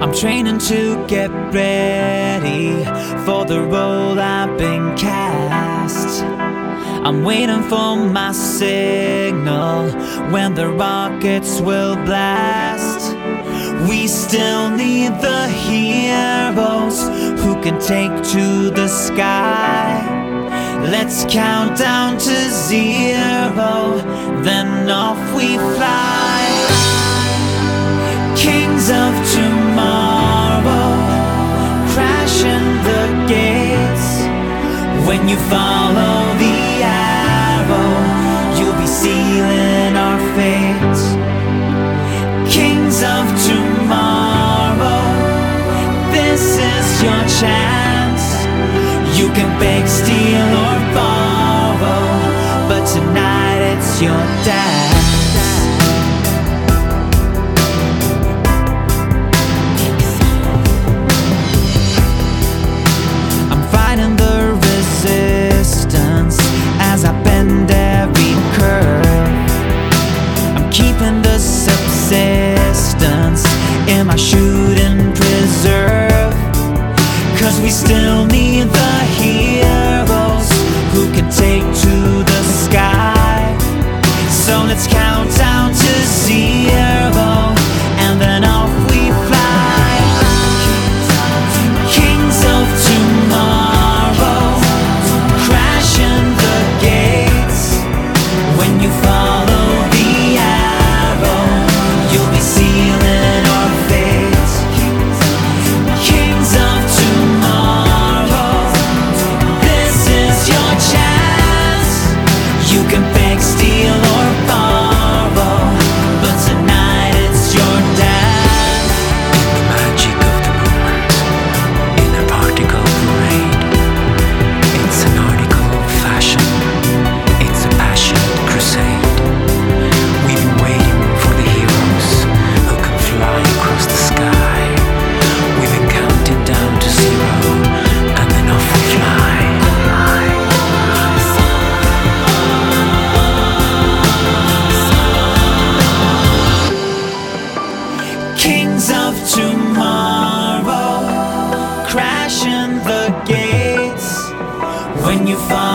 I'm training to get ready for the role I've been cast. I'm waiting for my signal when the rockets will blast. We still need the heroes who can take to the sky. Let's count down to 0, then off we fly. Kings of tomorrow, crashing the gates. When you follow the arrow, you'll be sealing our fate. Kings of tomorrow, this is your chance. You can beg, steal or borrow, but tonight it's your dance. I'm fighting the resistance as I bend every curve. I'm keeping the subsistence in my shooting preserve. 'Cause we still need the heroes who can take to the sky. So let's count down to 0, and then off we fly. Kings of tomorrow, crashing the gates. When you follow the arrow, you'll be sealing our fate. Kings of tomorrow, this is your chance. You can beg, steal or borrow, but tonight it's your dance. The magic of the moment, in a particle parade. It's an article of fashion, it's a passionate crusade. We've been waiting for the heroes who can fly across the sky. We've been counting down to 0, and then off we fly. Kings of tomorrow, crashing the gates. When you fall